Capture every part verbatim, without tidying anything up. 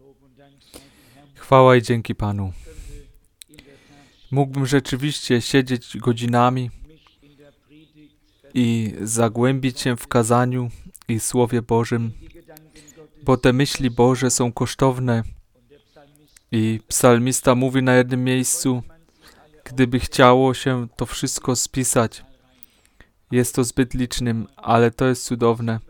Chwała i dzięki Panu. Mógłbym rzeczywiście siedzieć godzinami i zagłębić się w kazaniu i Słowie Bożym, bo te myśli Boże są kosztowne i psalmista mówi na jednym miejscu, gdyby chciało się to wszystko spisać, jest to zbyt licznym, ale to jest cudowne.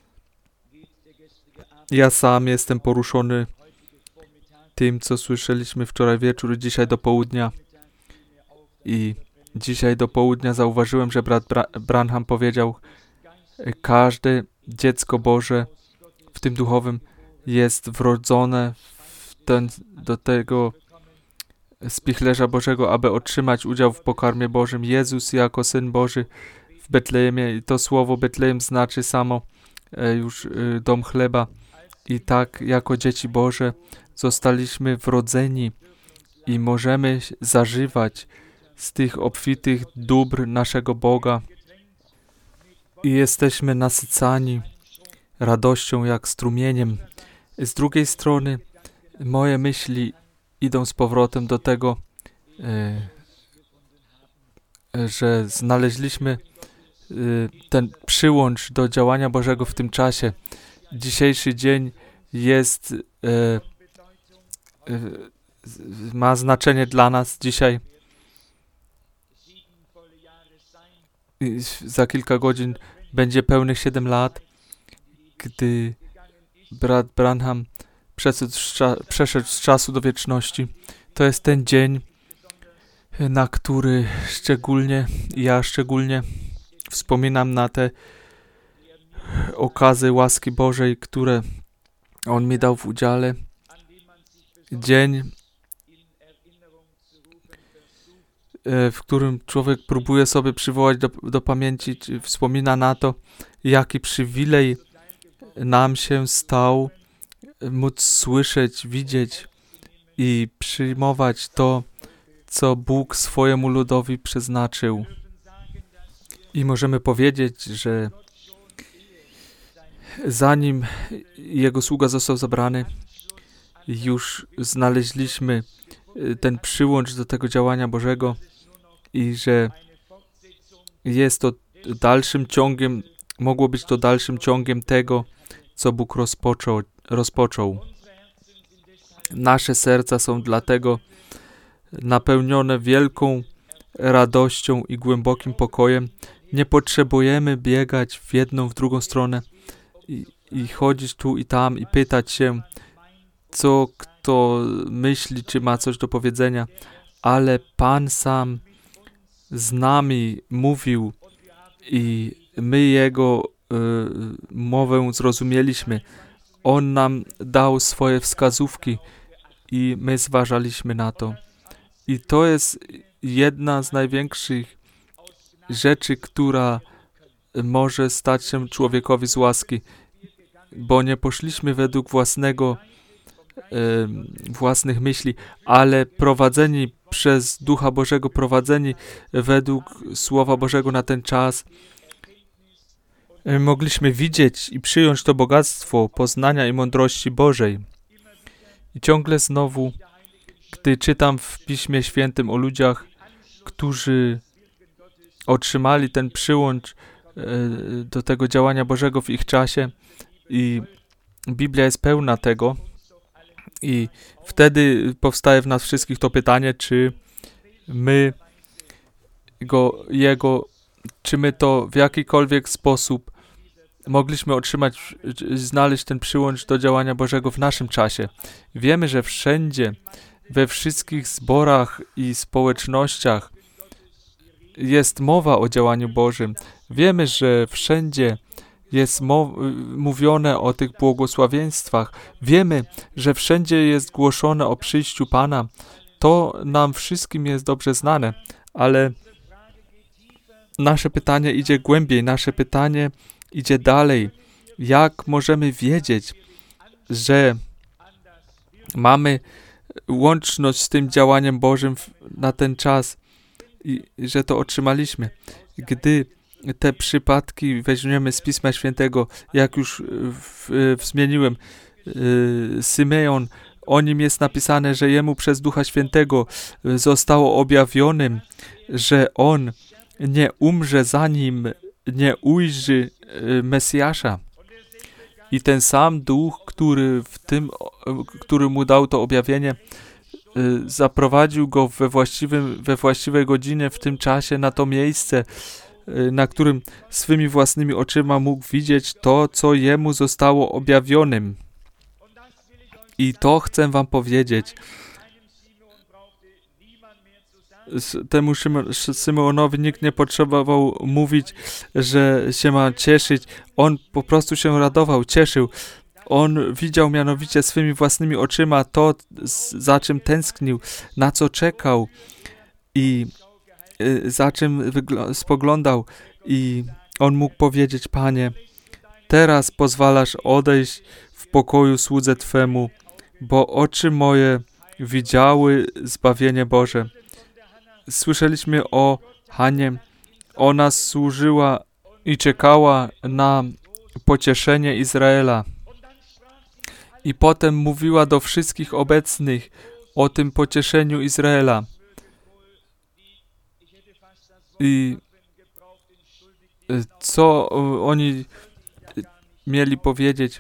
Ja sam jestem poruszony tym, co słyszeliśmy wczoraj wieczór i dzisiaj do południa. I dzisiaj do południa zauważyłem, że brat Bra- Branham powiedział, każde dziecko Boże w tym duchowym jest wrodzone w ten, do tego spichlerza Bożego, aby otrzymać udział w pokarmie Bożym. Jezus jako Syn Boży w Betlejemie. I to słowo Betlejem znaczy samo e, już e, dom chleba. I tak jako dzieci Boże zostaliśmy wrodzeni i możemy zażywać z tych obfitych dóbr naszego Boga. I jesteśmy nasycani radością jak strumieniem. Z drugiej strony moje myśli idą z powrotem do tego, e, że znaleźliśmy e, ten przyłącz do działania Bożego w tym czasie. Dzisiejszy dzień jest e, e, ma znaczenie dla nas dzisiaj. I za kilka godzin będzie pełnych siedem lat, gdy brat Branham przeszedł z, cza- przeszedł z czasu do wieczności. To jest ten dzień, na który szczególnie, ja szczególnie wspominam na te okazy łaski Bożej, które On mi dał w udziale. Dzień, w którym człowiek próbuje sobie przywołać do, do pamięci, czy wspomina na to, jaki przywilej nam się stał móc słyszeć, widzieć i przyjmować to, co Bóg swojemu ludowi przeznaczył. I możemy powiedzieć, że zanim Jego sługa został zabrany, już znaleźliśmy ten przyłącz do tego działania Bożego i że jest to dalszym ciągiem, mogło być to dalszym ciągiem tego, co Bóg rozpoczął. rozpoczął. Nasze serca są dlatego napełnione wielką radością i głębokim pokojem. Nie potrzebujemy biegać w jedną, w drugą stronę i, i chodzić tu i tam i pytać się, co kto myśli, czy ma coś do powiedzenia, ale Pan sam z nami mówił i my Jego y, mowę zrozumieliśmy. On nam dał swoje wskazówki i my zważaliśmy na to. I to jest jedna z największych rzeczy, która może stać się człowiekowi z łaski, bo nie poszliśmy według własnego y, własnych myśli, ale prowadzeni przez Ducha Bożego, prowadzeni według Słowa Bożego na ten czas, y, mogliśmy widzieć i przyjąć to bogactwo poznania i mądrości Bożej. I ciągle znowu, gdy czytam w Piśmie Świętym o ludziach, którzy otrzymali ten przyłącz y, do tego działania Bożego w ich czasie i Biblia jest pełna tego, i wtedy powstaje w nas wszystkich to pytanie, czy my go, jego, czy my to w jakikolwiek sposób mogliśmy otrzymać, znaleźć ten przyłącz do działania Bożego w naszym czasie. Wiemy, że wszędzie, we wszystkich zborach i społecznościach jest mowa o działaniu Bożym. Wiemy, że wszędzie jest mow- mówione o tych błogosławieństwach. Wiemy, że wszędzie jest głoszone o przyjściu Pana. To nam wszystkim jest dobrze znane, ale nasze pytanie idzie głębiej, nasze pytanie idzie dalej. Jak możemy wiedzieć, że mamy łączność z tym działaniem Bożym na ten czas i że to otrzymaliśmy? Gdy te przypadki weźmiemy z Pisma Świętego, jak już w, w, zmieniłem, y, Symeon o nim jest napisane, że jemu przez Ducha Świętego zostało objawionym, że on nie umrze, zanim nie ujrzy Mesjasza. I ten sam Duch, który, w tym, który mu dał to objawienie, zaprowadził go we, właściwym, we właściwej godzinie, w tym czasie, na to miejsce, na którym swymi własnymi oczyma mógł widzieć to, co jemu zostało objawionym. I to chcę wam powiedzieć. Temu Symeonowi nikt nie potrzebował mówić, że się ma cieszyć. On po prostu się radował, cieszył. On widział mianowicie swymi własnymi oczyma to, za czym tęsknił, na co czekał i za czym spoglądał. I on mógł powiedzieć: Panie, teraz pozwalasz odejść w pokoju słudze Twemu, bo oczy moje widziały zbawienie Boże. Słyszeliśmy o Hanie. Ona służyła i czekała na pocieszenie Izraela. I potem mówiła do wszystkich obecnych o tym pocieszeniu Izraela. I co oni mieli powiedzieć,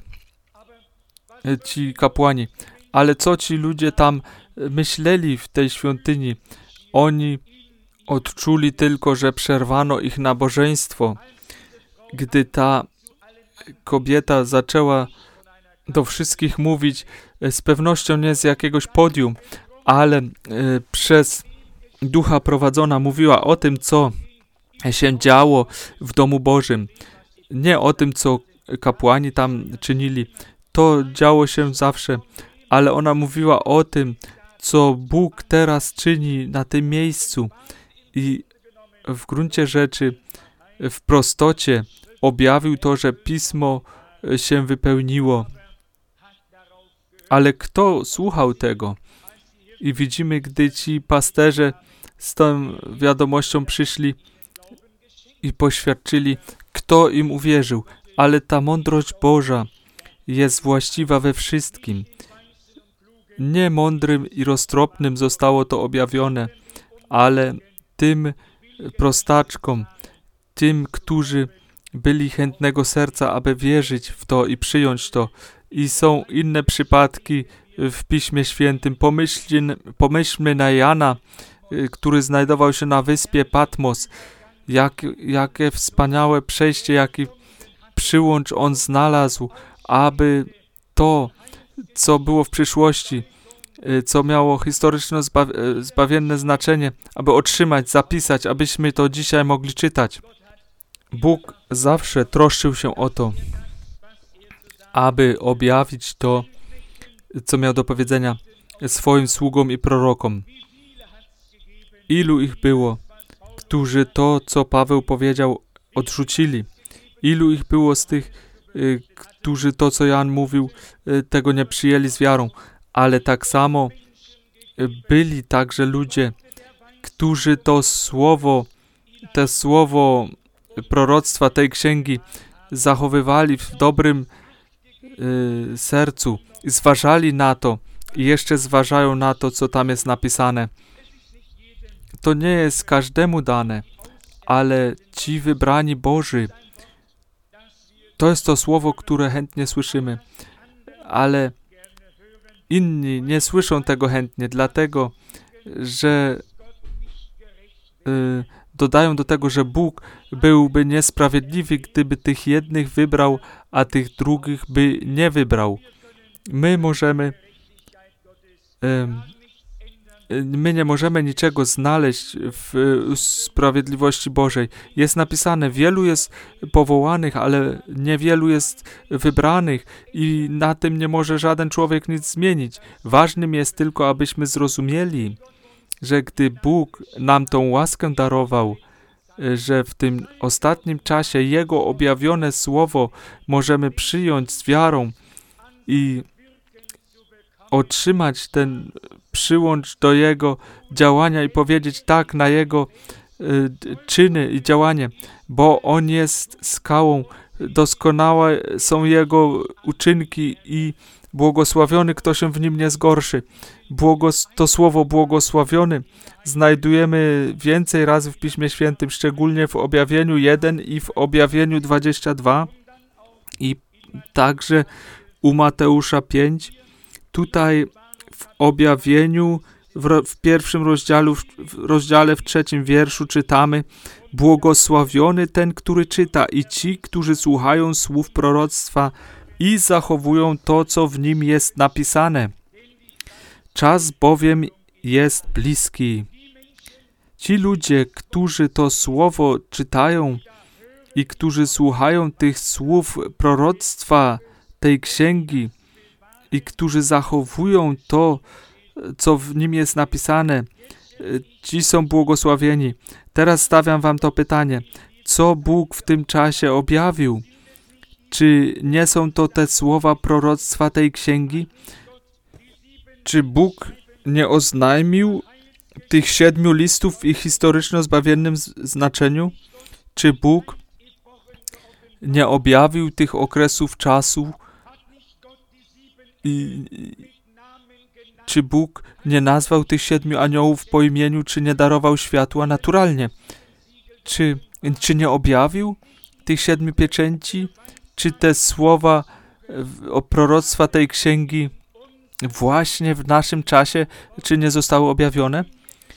ci kapłani? Ale co ci ludzie tam myśleli w tej świątyni? Oni odczuli tylko, że przerwano ich nabożeństwo. Gdy ta kobieta zaczęła do wszystkich mówić, z pewnością nie z jakiegoś podium, ale y, przez Ducha prowadzona, mówiła o tym, co się działo w domu Bożym. Nie o tym, co kapłani tam czynili. To działo się zawsze, ale ona mówiła o tym, co Bóg teraz czyni na tym miejscu. I w gruncie rzeczy, w prostocie objawił to, że Pismo się wypełniło. Ale kto słuchał tego? I widzimy, gdy ci pasterze z tą wiadomością przyszli i poświadczyli, kto im uwierzył. Ale ta mądrość Boża jest właściwa we wszystkim. Nie mądrym i roztropnym zostało to objawione, ale tym prostaczkom, tym, którzy byli chętnego serca, aby wierzyć w to i przyjąć to. I są inne przypadki w Piśmie Świętym. Pomyślmy, pomyślmy na Jana, który znajdował się na wyspie Patmos. Jak, jakie wspaniałe przejście, jaki przyłącz on znalazł, aby to, co było w przyszłości, co miało historyczno-zbawienne znaczenie, aby otrzymać, zapisać, abyśmy to dzisiaj mogli czytać. Bóg zawsze troszczył się o to, aby objawić to, co miał do powiedzenia swoim sługom i prorokom. Ilu ich było, którzy to, co Paweł powiedział, odrzucili? Ilu ich było z tych, y, którzy to, co Jan mówił, y, tego nie przyjęli z wiarą? Ale tak samo y, byli także ludzie, którzy to słowo, te słowo proroctwa tej księgi zachowywali w dobrym y, sercu i zważali na to i jeszcze zważają na to, co tam jest napisane. To nie jest każdemu dane, ale ci wybrani Boży, to jest to słowo, które chętnie słyszymy, ale inni nie słyszą tego chętnie, dlatego, że y, dodają do tego, że Bóg byłby niesprawiedliwy, gdyby tych jednych wybrał, a tych drugich by nie wybrał. My możemy y, My nie możemy niczego znaleźć w sprawiedliwości Bożej. Jest napisane, wielu jest powołanych, ale niewielu jest wybranych i na tym nie może żaden człowiek nic zmienić. Ważnym jest tylko, abyśmy zrozumieli, że gdy Bóg nam tą łaskę darował, że w tym ostatnim czasie Jego objawione słowo możemy przyjąć z wiarą i otrzymać ten przyłącz do Jego działania i powiedzieć tak na Jego y, czyny i działanie, bo On jest skałą, doskonałe są Jego uczynki i Błogosławiony, kto się w nim nie zgorszy. Błogos- to słowo błogosławiony znajdujemy więcej razy w Piśmie Świętym, szczególnie w Objawieniu jeden i w Objawieniu dwadzieścia dwa i także u Mateusza pięć. Tutaj w Objawieniu w, ro- w pierwszym rozdziale, w, w rozdziale w trzecim wierszu czytamy: błogosławiony ten, który czyta i ci, którzy słuchają słów proroctwa i zachowują to, co w nim jest napisane. Czas bowiem jest bliski. Ci ludzie, którzy to słowo czytają i którzy słuchają tych słów proroctwa tej księgi i którzy zachowują to, co w nim jest napisane, ci są błogosławieni. Teraz stawiam wam to pytanie. Co Bóg w tym czasie objawił? Czy nie są to te słowa proroctwa tej księgi? Czy Bóg nie oznajmił tych siedmiu listów w ich historyczno-zbawiennym znaczeniu? Czy Bóg nie objawił tych okresów czasu? I, czy Bóg nie nazwał tych siedmiu aniołów po imieniu, czy nie darował światła naturalnie? Czy, czy nie objawił tych siedmiu pieczęci? Czy te słowa o proroctwa tej księgi właśnie w naszym czasie, czy nie zostały objawione?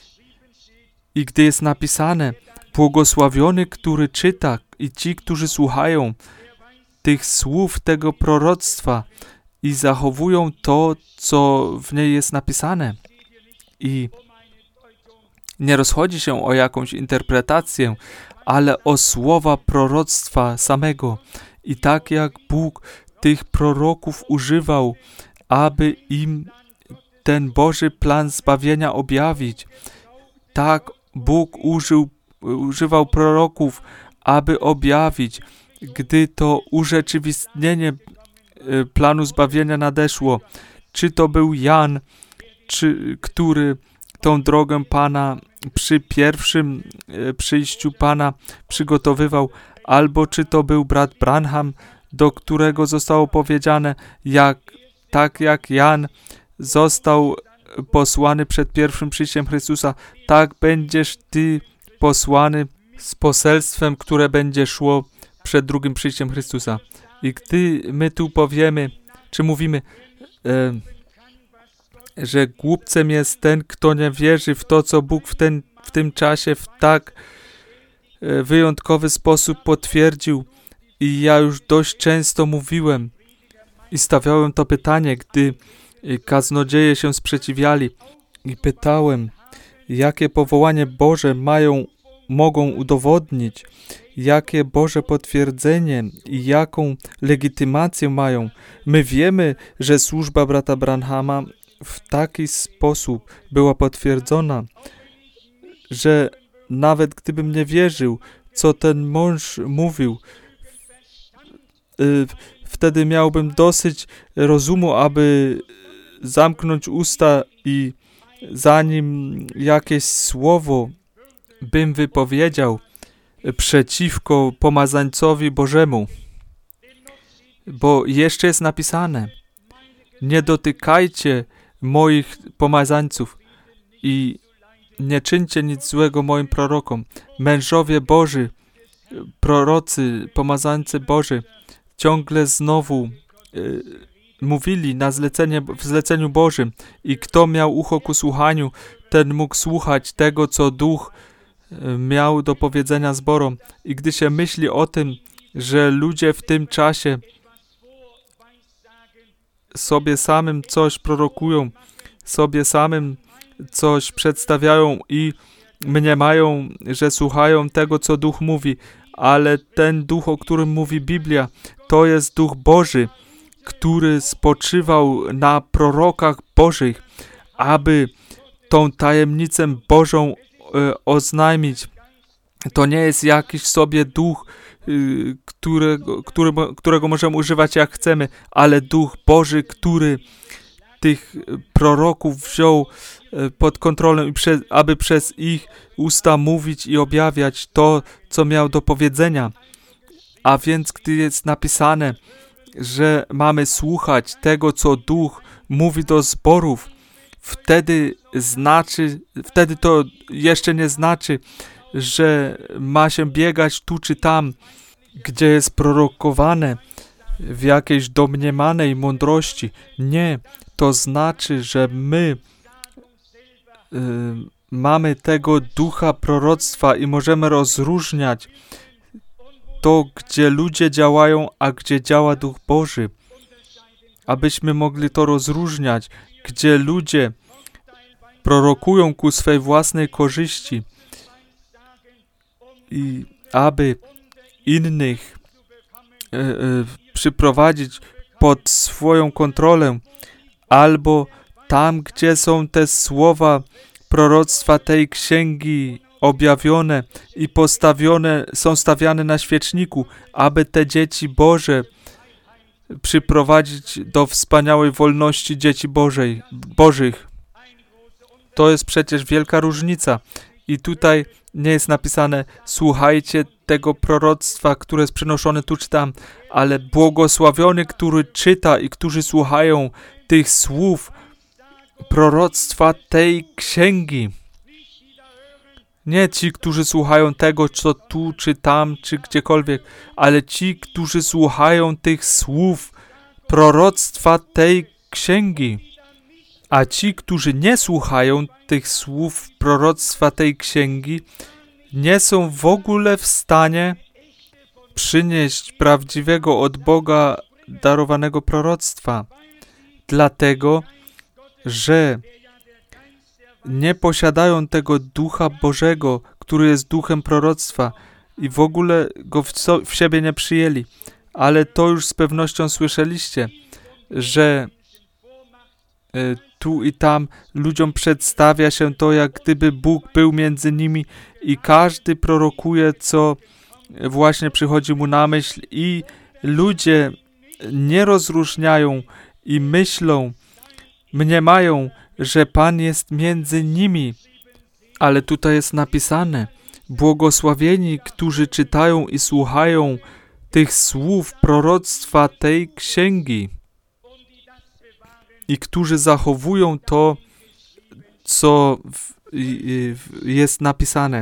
I gdy jest napisane, błogosławiony, który czyta i ci, którzy słuchają tych słów, tego proroctwa i zachowują to, co w niej jest napisane. I nie rozchodzi się o jakąś interpretację, ale o słowa proroctwa samego. I tak jak Bóg tych proroków używał, aby im ten Boży plan zbawienia objawić, tak Bóg użył, używał proroków, aby objawić, gdy to urzeczywistnienie planu zbawienia nadeszło. Czy to był Jan, czy, który tą drogę Pana przy pierwszym przyjściu Pana przygotowywał, albo czy to był brat Branham, do którego zostało powiedziane, jak, tak jak Jan został posłany przed pierwszym przyjściem Chrystusa, tak będziesz Ty posłany z poselstwem, które będzie szło przed drugim przyjściem Chrystusa. I gdy my tu powiemy, czy mówimy, e, że głupcem jest ten, kto nie wierzy w to, co Bóg w, ten, w tym czasie w tak e, wyjątkowy sposób potwierdził. I ja już dość często mówiłem i stawiałem to pytanie, gdy kaznodzieje się sprzeciwiali i pytałem, jakie powołanie Boże mają, mogą udowodnić, jakie Boże potwierdzenie i jaką legitymację mają. My wiemy, że służba brata Branhama w taki sposób była potwierdzona, że nawet gdybym nie wierzył, co ten mąż mówił, wtedy miałbym dosyć rozumu, aby zamknąć usta i zanim jakieś słowo bym wypowiedział przeciwko pomazańcowi Bożemu. Bo jeszcze jest napisane, nie dotykajcie moich pomazańców i nie czyńcie nic złego moim prorokom. Mężowie Boży, prorocy, pomazańcy Boży ciągle znowu y, mówili na zlecenie, w zleceniu Bożym i kto miał ucho ku słuchaniu, ten mógł słuchać tego, co Duch y, miał do powiedzenia zborom. I gdy się myśli o tym, że ludzie w tym czasie sobie samym coś prorokują, sobie samym coś przedstawiają i mniemają, że słuchają tego, co Duch mówi, ale ten Duch, o którym mówi Biblia, to jest Duch Boży, który spoczywał na prorokach Bożych, aby tą tajemnicę Bożą e, oznajmić. To nie jest jakiś sobie duch, y, którego, który, którego możemy używać jak chcemy, ale Duch Boży, który tych proroków wziął y, pod kontrolę, i prze, aby przez ich usta mówić i objawiać to, co miał do powiedzenia. A więc, gdy jest napisane, że mamy słuchać tego, co Duch mówi do zborów, wtedy znaczy, wtedy to jeszcze nie znaczy, że ma się biegać tu czy tam, gdzie jest prorokowane w jakiejś domniemanej mądrości. Nie, to znaczy, że my y, mamy tego ducha proroctwa i możemy rozróżniać to, gdzie ludzie działają, a gdzie działa Duch Boży. Abyśmy mogli to rozróżniać, gdzie ludzie prorokują ku swej własnej korzyści i aby innych e, e, przyprowadzić pod swoją kontrolę, albo tam, gdzie są te słowa proroctwa tej księgi objawione i postawione, są stawiane na świeczniku, aby te dzieci Boże przyprowadzić do wspaniałej wolności dzieci Bożej, Bożych. To jest przecież wielka różnica. I tutaj nie jest napisane, słuchajcie tego proroctwa, które jest przynoszone tu czy tam, ale błogosławiony, który czyta i którzy słuchają tych słów proroctwa tej księgi. Nie ci, którzy słuchają tego, co tu, czy tam, czy gdziekolwiek, ale ci, którzy słuchają tych słów proroctwa tej księgi. A ci, którzy nie słuchają tych słów proroctwa tej księgi, nie są w ogóle w stanie przynieść prawdziwego od Boga darowanego proroctwa. Dlatego, że nie posiadają tego Ducha Bożego, który jest duchem proroctwa i w ogóle go w, so, w siebie nie przyjęli. Ale to już z pewnością słyszeliście, że y, tu i tam ludziom przedstawia się to, jak gdyby Bóg był między nimi i każdy prorokuje, co właśnie przychodzi mu na myśl i ludzie nie rozróżniają i myślą, mniemają, że Pan jest między nimi. Ale tutaj jest napisane, błogosławieni, którzy czytają i słuchają tych słów proroctwa tej księgi i którzy zachowują to, co w, w, jest napisane.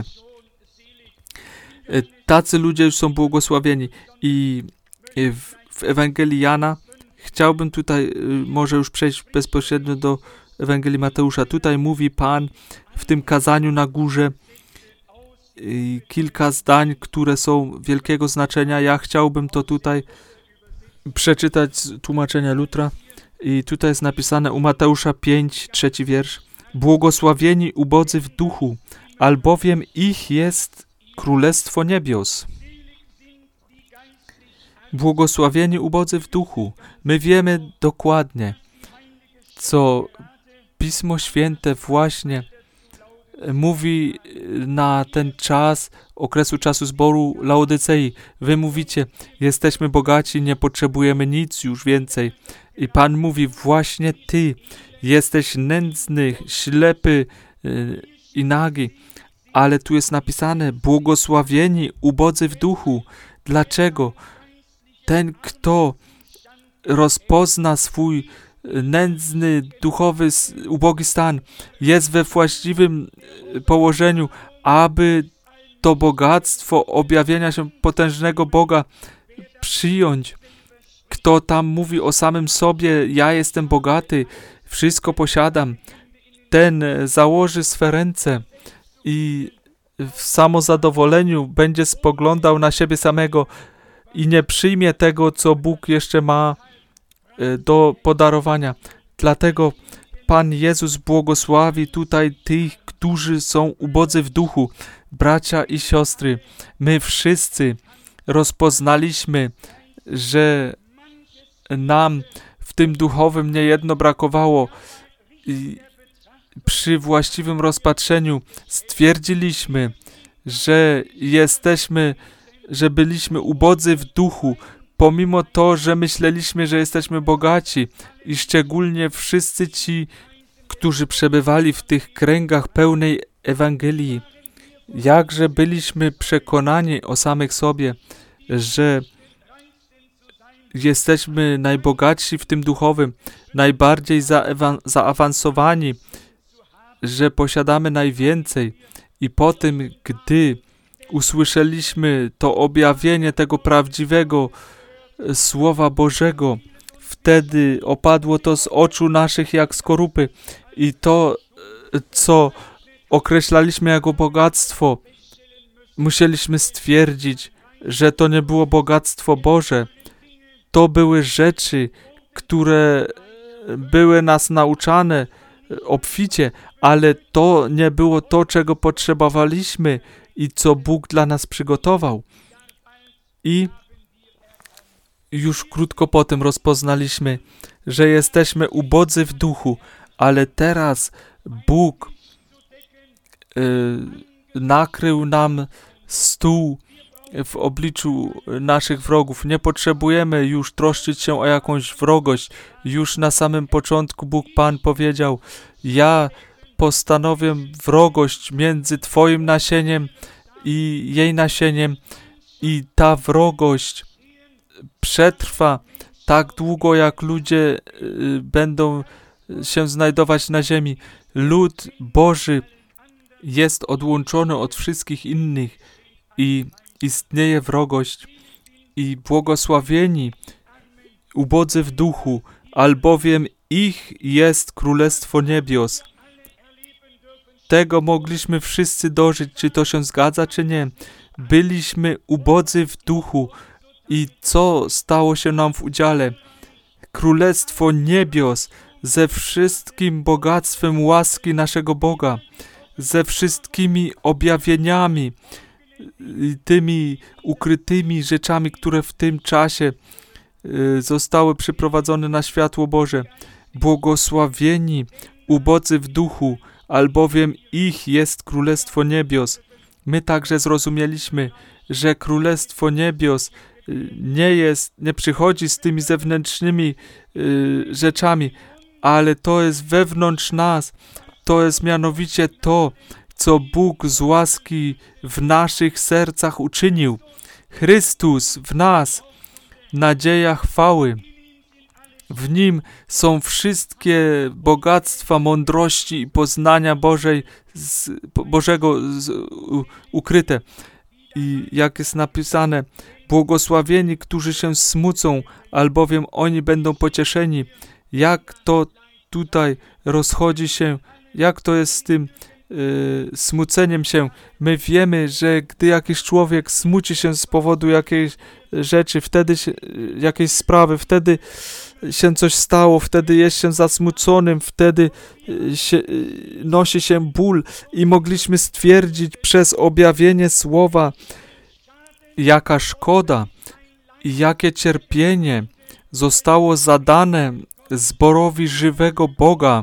Tacy ludzie już są błogosławieni. I w, w Ewangelii Jana chciałbym tutaj może już przejść bezpośrednio do Ewangelii Mateusza. Tutaj mówi Pan w tym kazaniu na górze kilka zdań, które są wielkiego znaczenia. Ja chciałbym to tutaj przeczytać z tłumaczenia Lutra. I tutaj jest napisane u Mateusza pięć, trzeci wiersz. Błogosławieni ubodzy w duchu, albowiem ich jest Królestwo Niebios. Błogosławieni ubodzy w duchu. My wiemy dokładnie, co Pismo Święte właśnie mówi na ten czas, okresu czasu zboru Laodycei. Wy mówicie, jesteśmy bogaci, nie potrzebujemy nic już więcej. I Pan mówi, właśnie ty jesteś nędzny, ślepy yy, i nagi. Ale tu jest napisane, błogosławieni ubodzy w duchu. Dlaczego? Ten, kto rozpozna swój nędzny, duchowy, ubogi stan, jest we właściwym położeniu, aby to bogactwo objawienia się potężnego Boga przyjąć. Kto tam mówi o samym sobie, ja jestem bogaty, wszystko posiadam, ten założy swe ręce i w samozadowoleniu będzie spoglądał na siebie samego i nie przyjmie tego, co Bóg jeszcze ma do podarowania. Dlatego Pan Jezus błogosławi tutaj tych, którzy są ubodzy w duchu. Bracia i siostry, my wszyscy rozpoznaliśmy, że nam w tym duchowym niejedno brakowało i przy właściwym rozpatrzeniu stwierdziliśmy, że jesteśmy, że byliśmy ubodzy w duchu, pomimo to, że myśleliśmy, że jesteśmy bogaci i szczególnie wszyscy ci, którzy przebywali w tych kręgach pełnej Ewangelii, jakże byliśmy przekonani o samych sobie, że jesteśmy najbogatsi w tym duchowym, najbardziej zaewa- zaawansowani, że posiadamy najwięcej. I po tym, gdy usłyszeliśmy to objawienie tego prawdziwego Słowa Bożego, wtedy opadło to z oczu naszych jak skorupy i to, co określaliśmy jako bogactwo, musieliśmy stwierdzić, że to nie było bogactwo Boże. To były rzeczy, które były nas nauczane obficie, ale to nie było to, czego potrzebowaliśmy i co Bóg dla nas przygotował. I już krótko potem rozpoznaliśmy, że jesteśmy ubodzy w duchu, ale teraz Bóg yy, nakrył nam stół w obliczu naszych wrogów. Nie potrzebujemy już troszczyć się o jakąś wrogość. Już na samym początku Bóg Pan powiedział: ja postanowię wrogość między Twoim nasieniem i jej nasieniem i ta wrogość przetrwa tak długo, jak ludzie y, będą się znajdować na ziemi. Lud Boży jest odłączony od wszystkich innych i istnieje wrogość i błogosławieni ubodzy w duchu, albowiem ich jest Królestwo Niebios. Tego mogliśmy wszyscy dożyć, czy to się zgadza, czy nie. Byliśmy ubodzy w duchu i co stało się nam w udziale? Królestwo Niebios ze wszystkim bogactwem łaski naszego Boga, ze wszystkimi objawieniami, tymi ukrytymi rzeczami, które w tym czasie y, zostały przyprowadzone na światło Boże. Błogosławieni ubodzy w duchu, albowiem ich jest Królestwo Niebios. My także zrozumieliśmy, że Królestwo Niebios y, nie jest, nie przychodzi z tymi zewnętrznymi y, rzeczami, ale to jest wewnątrz nas. To jest mianowicie to, co Bóg z łaski w naszych sercach uczynił. Chrystus w nas, nadzieja chwały. W Nim są wszystkie bogactwa mądrości i poznania Bożej, z, Bożego z, u, ukryte. I jak jest napisane, błogosławieni, którzy się smucą, albowiem oni będą pocieszeni. Jak to tutaj rozchodzi się, jak to jest z tym Yy, smuceniem się. My wiemy, że gdy jakiś człowiek smuci się z powodu jakiejś rzeczy, wtedy się, jakiejś sprawy, wtedy się coś stało, wtedy jest się zasmuconym, wtedy się, nosi się ból i mogliśmy stwierdzić przez objawienie słowa, jaka szkoda i jakie cierpienie zostało zadane zborowi żywego Boga.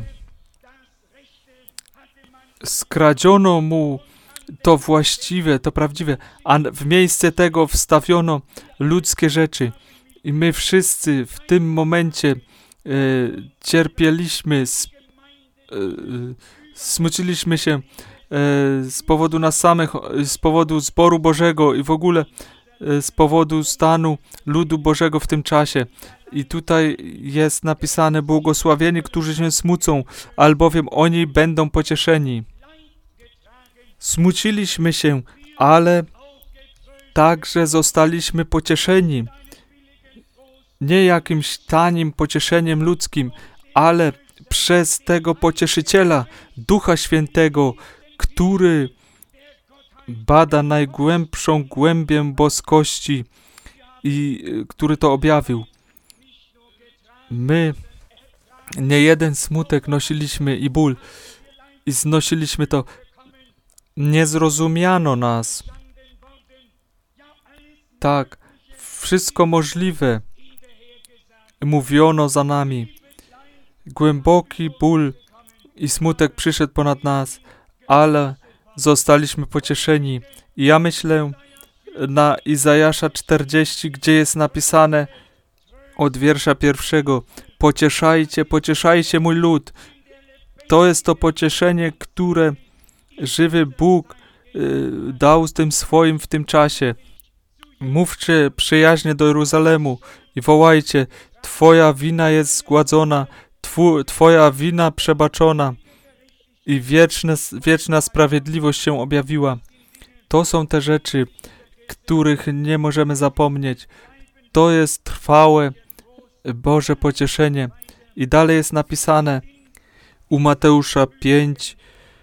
Skradziono mu to właściwe, to prawdziwe, a w miejsce tego wstawiono ludzkie rzeczy. I my wszyscy w tym momencie e, cierpieliśmy, s, e, smuciliśmy się e, z powodu nas samych, z powodu zboru Bożego i w ogóle e, z powodu stanu ludu Bożego w tym czasie. I tutaj jest napisane: błogosławieni, którzy się smucą, albowiem oni będą pocieszeni. Smuciliśmy się, ale także zostaliśmy pocieszeni. Nie jakimś tanim pocieszeniem ludzkim, ale przez tego Pocieszyciela, Ducha Świętego, który bada najgłębszą głębię boskości i który to objawił. My nie jeden smutek nosiliśmy i ból i znosiliśmy to. Nie zrozumiano nas. Tak, wszystko możliwe mówiono za nami. Głęboki ból i smutek przyszedł ponad nas, ale zostaliśmy pocieszeni. I ja myślę na Izajasza czterdzieści, gdzie jest napisane od wiersza pierwszego: pocieszajcie, pocieszajcie mój lud. To jest to pocieszenie, które żywy Bóg y, dał z tym swoim w tym czasie. Mówcie przyjaźnie do Jeruzalemu i wołajcie: Twoja wina jest zgładzona, Twu, Twoja wina przebaczona i wieczne, wieczna sprawiedliwość się objawiła. To są te rzeczy, których nie możemy zapomnieć. To jest trwałe Boże pocieszenie. I dalej jest napisane u Mateusza pięć,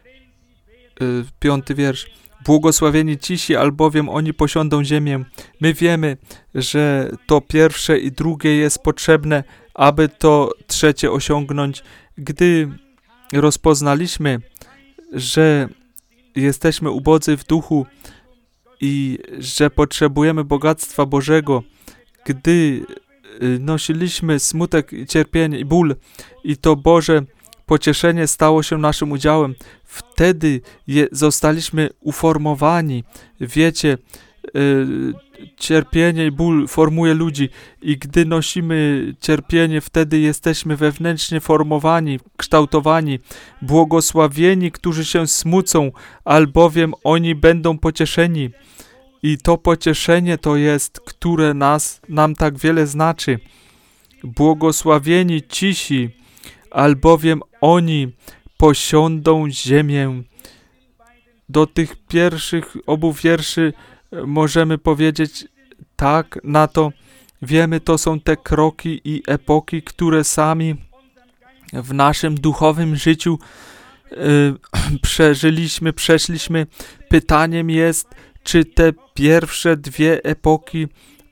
yy, piąty wiersz. Błogosławieni cisi, albowiem oni posiądą ziemię. My wiemy, że to pierwsze i drugie jest potrzebne, aby to trzecie osiągnąć. Gdy rozpoznaliśmy, że jesteśmy ubodzy w duchu i że potrzebujemy bogactwa Bożego, gdy nosiliśmy smutek, cierpienie i ból i to Boże pocieszenie stało się naszym udziałem, wtedy je, zostaliśmy uformowani. Wiecie, y, cierpienie i ból formuje ludzi i gdy nosimy cierpienie, wtedy jesteśmy wewnętrznie formowani, kształtowani. Błogosławieni, którzy się smucą, albowiem oni będą pocieszeni. I to pocieszenie to jest, które nas, nam tak wiele znaczy. Błogosławieni cisi, albowiem oni posiądą ziemię. Do tych pierwszych obu wierszy możemy powiedzieć tak na to. Wiemy, to są te kroki i epoki, które sami w naszym duchowym życiu y, przeżyliśmy, przeszliśmy. Pytaniem jest, czy te pierwsze dwie epoki y,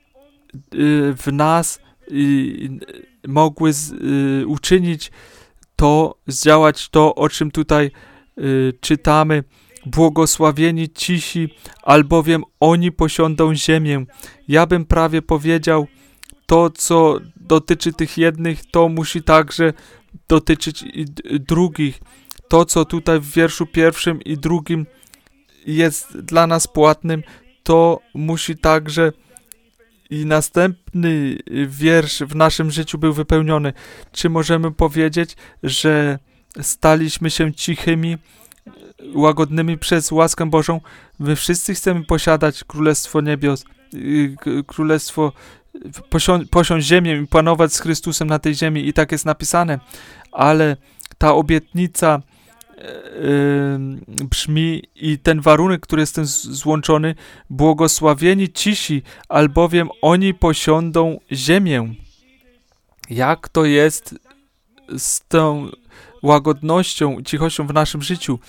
w nas y, mogły z, y, uczynić to, zdziałać to, o czym tutaj y, czytamy. Błogosławieni cisi, albowiem oni posiądą ziemię. Ja bym prawie powiedział, to co dotyczy tych jednych, to musi także dotyczyć i drugich. To, co tutaj w wierszu pierwszym i drugim jest dla nas płatnym, to musi także i następny wiersz w naszym życiu był wypełniony. Czy możemy powiedzieć, że staliśmy się cichymi, łagodnymi przez łaskę Bożą? My wszyscy chcemy posiadać Królestwo Niebios, Królestwo, posią, posiąść ziemię i panować z Chrystusem na tej ziemi i tak jest napisane, ale ta obietnica Yy, brzmi i ten warunek, który jest z tym złączony: błogosławieni cisi, albowiem oni posiądą ziemię. Jak to jest z tą łagodnością, cichością w naszym życiu?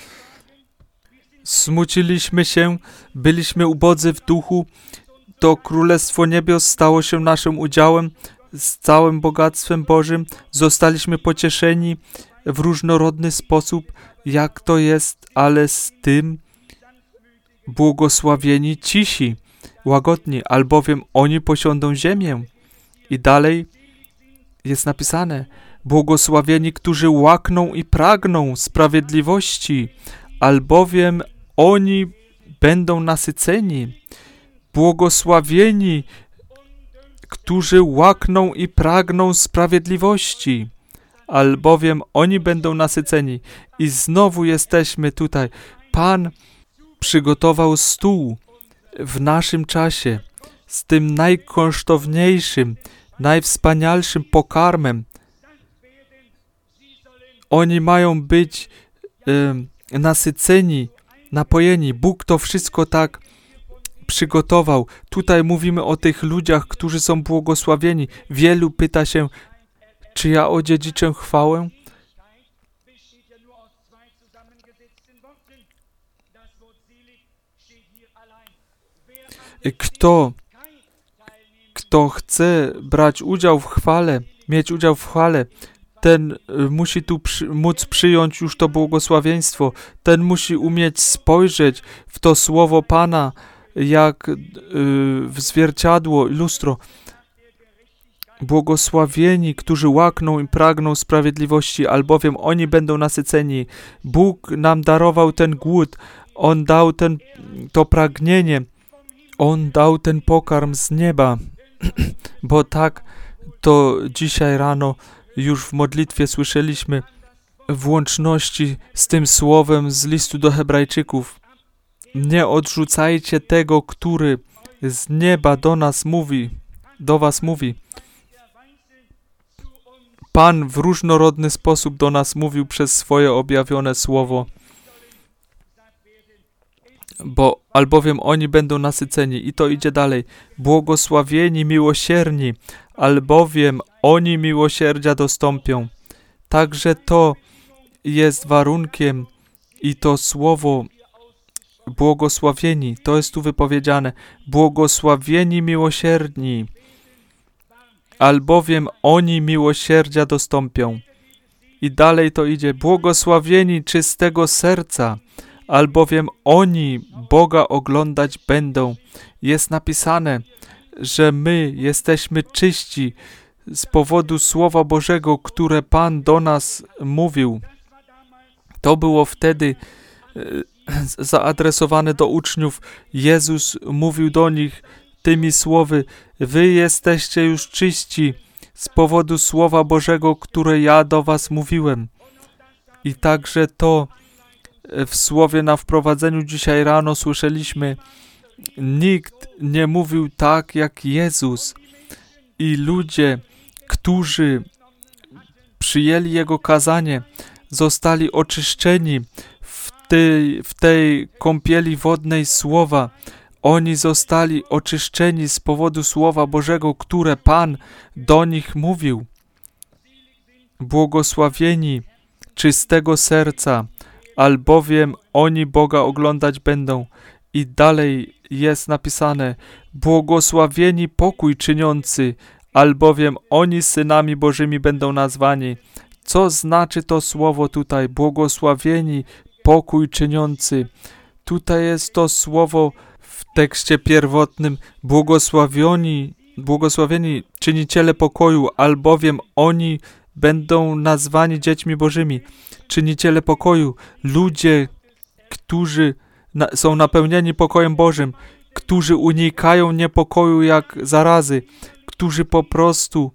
Smuciliśmy się, byliśmy ubodzy w duchu, to Królestwo Niebios stało się naszym udziałem z całym bogactwem Bożym, zostaliśmy pocieszeni w różnorodny sposób. Jak to jest, ale z tym błogosławieni cisi, łagodni, albowiem oni posiądą ziemię. I dalej jest napisane: błogosławieni, którzy łakną i pragną sprawiedliwości, albowiem oni będą nasyceni. Błogosławieni, którzy łakną i pragną sprawiedliwości, albowiem oni będą nasyceni. I znowu jesteśmy tutaj. Pan przygotował stół w naszym czasie z tym najkosztowniejszym, najwspanialszym pokarmem. Oni mają być y, nasyceni, napojeni. Bóg to wszystko tak przygotował. Tutaj mówimy o tych ludziach, którzy są błogosławieni. Wielu pyta się, czy ja odziedziczę chwałę? Kto, kto chce brać udział w chwale, mieć udział w chwale, ten musi tu przy, móc przyjąć już to błogosławieństwo. Ten musi umieć spojrzeć w to słowo Pana, jak y, w zwierciadło, lustro. Błogosławieni, którzy łakną i pragną sprawiedliwości, albowiem oni będą nasyceni. Bóg nam darował ten głód, On dał ten, to pragnienie, On dał ten pokarm z nieba, bo tak to dzisiaj rano już w modlitwie słyszeliśmy w łączności z tym słowem z listu do Hebrajczyków. Nie odrzucajcie tego, który z nieba do nas mówi, do was mówi. Pan w różnorodny sposób do nas mówił przez swoje objawione słowo. Bo albowiem oni będą nasyceni. I to idzie dalej. Błogosławieni miłosierni, albowiem oni miłosierdzia dostąpią. Także to jest warunkiem i to słowo błogosławieni, to jest tu wypowiedziane. Błogosławieni miłosierni, albowiem oni miłosierdzia dostąpią. I dalej to idzie. Błogosławieni czystego serca, albowiem oni Boga oglądać będą. Jest napisane, że my jesteśmy czyści z powodu Słowa Bożego, które Pan do nas mówił. To było wtedy zaadresowane do uczniów. Jezus mówił do nich tymi słowy: wy jesteście już czyści z powodu Słowa Bożego, które ja do was mówiłem. I także to w słowie na wprowadzeniu dzisiaj rano słyszeliśmy, nikt nie mówił tak jak Jezus. I ludzie, którzy przyjęli Jego kazanie, zostali oczyszczeni w tej, w tej kąpieli wodnej Słowa. Oni zostali oczyszczeni z powodu Słowa Bożego, które Pan do nich mówił. Błogosławieni czystego serca, albowiem oni Boga oglądać będą. I dalej jest napisane: błogosławieni pokój czyniący, albowiem oni synami Bożymi będą nazwani. Co znaczy to słowo tutaj? Błogosławieni pokój czyniący. Tutaj jest to słowo w tekście pierwotnym: błogosławieni, błogosławieni czyniciele pokoju, albowiem oni będą nazwani dziećmi Bożymi. Czyniciele pokoju, ludzie, którzy na, są napełnieni pokojem Bożym, którzy unikają niepokoju jak zarazy, którzy po prostu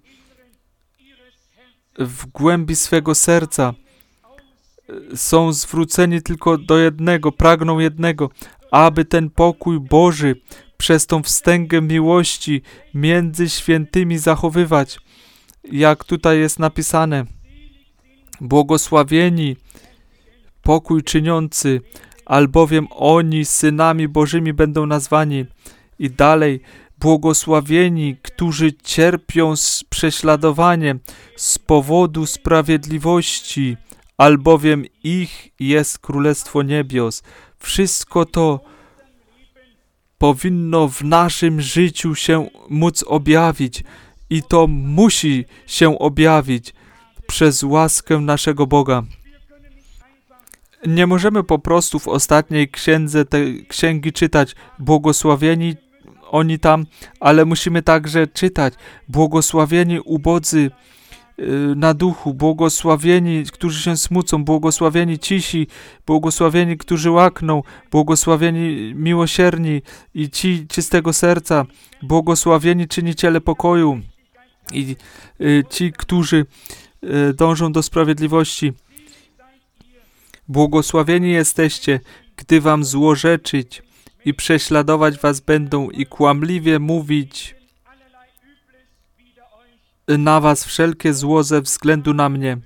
w głębi swego serca są zwróceni tylko do jednego, pragną jednego, aby ten pokój Boży przez tą wstęgę miłości między świętymi zachowywać. Jak tutaj jest napisane: błogosławieni pokój czyniący, albowiem oni synami Bożymi będą nazwani. I dalej: błogosławieni, którzy cierpią prześladowanie z powodu sprawiedliwości, albowiem ich jest Królestwo Niebios. Wszystko to powinno w naszym życiu się móc objawić i to musi się objawić przez łaskę naszego Boga. Nie możemy po prostu w ostatniej księdze tej księgi czytać błogosławieni oni tam, ale musimy także czytać błogosławieni ubodzy na duchu, błogosławieni, którzy się smucą, błogosławieni cisi, błogosławieni, którzy łakną, błogosławieni miłosierni i ci czystego serca, błogosławieni czyniciele pokoju i y, ci, którzy y, dążą do sprawiedliwości. Błogosławieni jesteście, gdy wam złorzeczyć i prześladować was będą i kłamliwie mówić na was wszelkie zło ze względu na mnie.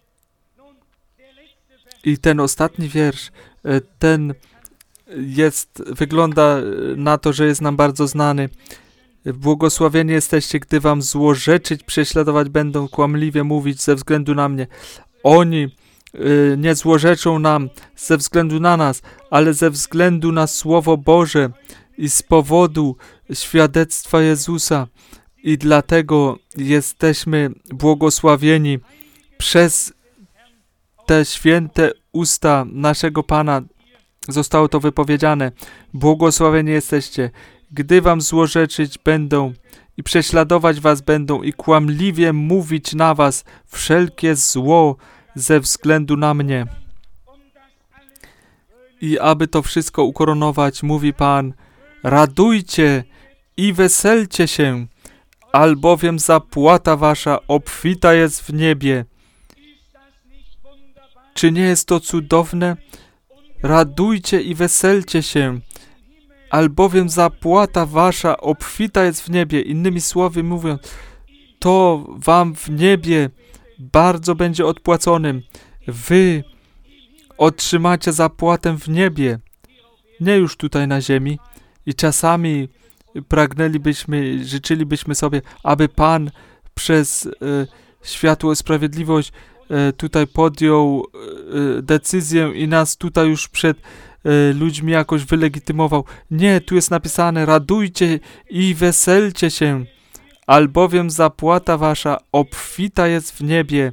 I ten ostatni wiersz, ten jest, wygląda na to, że jest nam bardzo znany. Błogosławieni jesteście, gdy wam złorzeczyć, prześladować będą, kłamliwie mówić ze względu na mnie. Oni y, nie złorzeczą nam ze względu na nas, ale ze względu na Słowo Boże i z powodu świadectwa Jezusa. I dlatego jesteśmy błogosławieni przez te święte usta naszego Pana. Zostało to wypowiedziane. Błogosławieni jesteście, gdy wam złorzeczyć będą i prześladować was będą i kłamliwie mówić na was wszelkie zło ze względu na mnie. I aby to wszystko ukoronować, mówi Pan: radujcie i weselcie się, albowiem zapłata wasza obfita jest w niebie. Czy nie jest to cudowne? Radujcie i weselcie się, albowiem zapłata wasza obfita jest w niebie. Innymi słowy mówiąc, to wam w niebie bardzo będzie odpłaconym. Wy otrzymacie zapłatę w niebie, nie już tutaj na ziemi. I czasami pragnęlibyśmy, życzylibyśmy sobie, aby Pan przez e, światło i sprawiedliwość e, tutaj podjął e, decyzję i nas tutaj już przed e, ludźmi jakoś wylegitymował. Nie, tu jest napisane: radujcie i weselcie się, albowiem zapłata wasza obfita jest w niebie.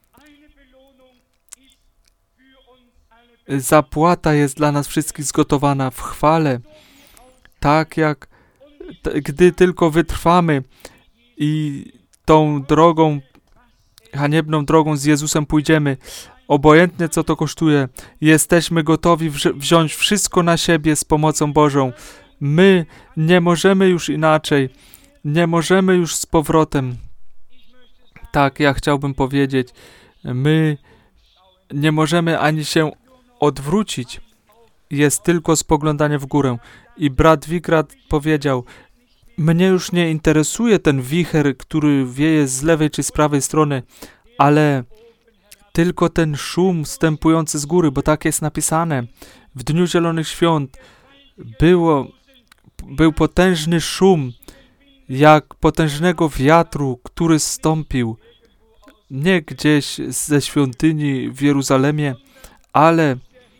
Zapłata jest dla nas wszystkich zgotowana w chwale, tak jak t- gdy tylko wytrwamy i tą drogą, haniebną drogą z Jezusem pójdziemy, obojętnie co to kosztuje, jesteśmy gotowi wzi- wziąć wszystko na siebie z pomocą Bożą. My nie możemy już inaczej, nie możemy już z powrotem. Tak, ja chciałbym powiedzieć, my nie możemy ani się odwrócić. Jest tylko spoglądanie w górę. I brat Wikrad powiedział: mnie już nie interesuje ten wicher, który wieje z lewej czy z prawej strony, ale tylko ten szum wstępujący z góry, bo tak jest napisane. W Dniu Zielonych Świąt było, był potężny szum, jak potężnego wiatru, który zstąpił nie gdzieś ze świątyni w Jeruzalemie, ale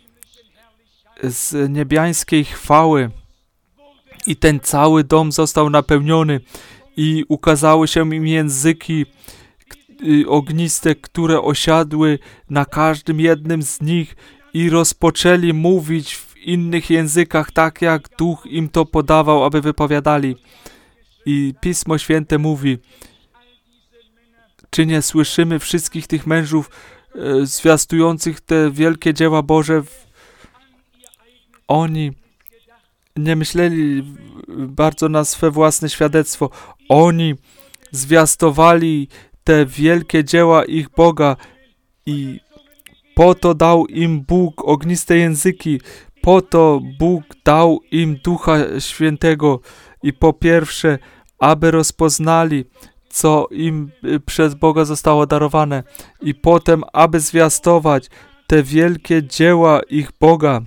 z niebiańskiej chwały. I ten cały dom został napełniony i ukazały się im języki ogniste, które osiadły na każdym jednym z nich i rozpoczęli mówić w innych językach, tak jak Duch im to podawał, aby wypowiadali. I Pismo Święte mówi: czy nie słyszymy wszystkich tych mężów e, zwiastujących te wielkie dzieła Boże? Oni nie myśleli bardzo na swe własne świadectwo. Oni zwiastowali te wielkie dzieła ich Boga i po to dał im Bóg ogniste języki, po to Bóg dał im Ducha Świętego i po pierwsze, aby rozpoznali, co im przez Boga zostało darowane, i potem, aby zwiastować te wielkie dzieła ich Boga.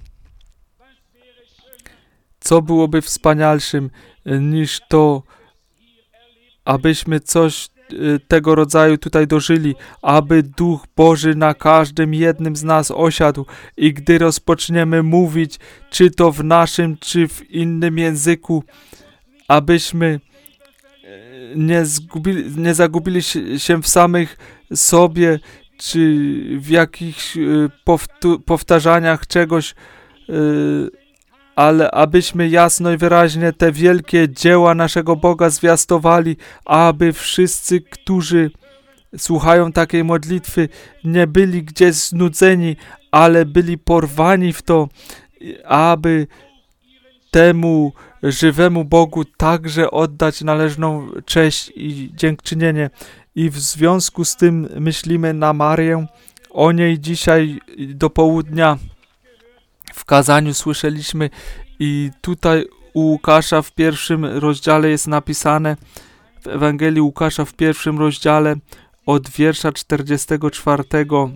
Co byłoby wspanialszym niż to, abyśmy coś tego rodzaju tutaj dożyli, aby Duch Boży na każdym jednym z nas osiadł i gdy rozpoczniemy mówić, czy to w naszym, czy w innym języku, abyśmy nie, zgubili, nie zagubili się w samych sobie, czy w jakichś powtu- powtarzaniach czegoś, ale abyśmy jasno i wyraźnie te wielkie dzieła naszego Boga zwiastowali, aby wszyscy, którzy słuchają takiej modlitwy, nie byli gdzieś znudzeni, ale byli porwani w to, aby temu żywemu Bogu także oddać należną cześć i dziękczynienie. I w związku z tym myślimy na Marię. O niej dzisiaj do południa w kazaniu słyszeliśmy i tutaj u Łukasza w pierwszym rozdziale jest napisane, w Ewangelii Łukasza w pierwszym rozdziale od wiersza czterdziestego czwartego: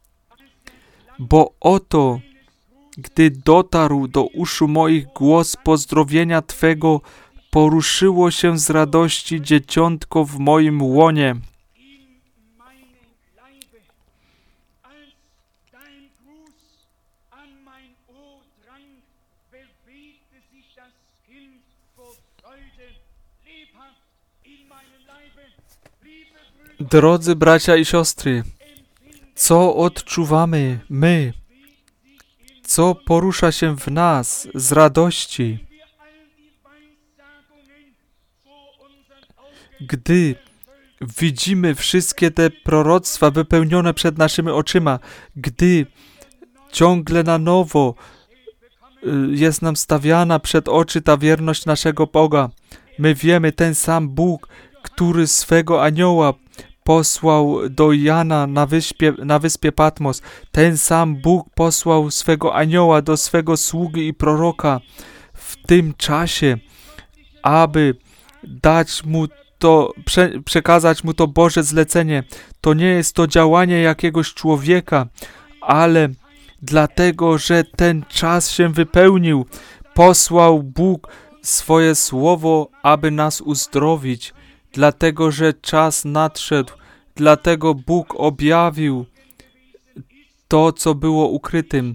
bo oto, gdy dotarł do uszu moich głos pozdrowienia Twego, poruszyło się z radości dzieciątko w moim łonie. Drodzy bracia i siostry, co odczuwamy my? Co porusza się w nas z radości, gdy widzimy wszystkie te proroctwa wypełnione przed naszymi oczyma, gdy ciągle na nowo jest nam stawiana przed oczy ta wierność naszego Boga. My wiemy, ten sam Bóg, który swego anioła posłał do Jana na wyspie, na wyspie Patmos, ten sam Bóg posłał swego anioła do swego sługi i proroka w tym czasie, aby dać mu to prze, przekazać mu to Boże zlecenie. To nie jest to działanie jakiegoś człowieka, ale dlatego, że ten czas się wypełnił, posłał Bóg swoje słowo, aby nas uzdrowić. Dlatego, że czas nadszedł, dlatego Bóg objawił to, co było ukrytym.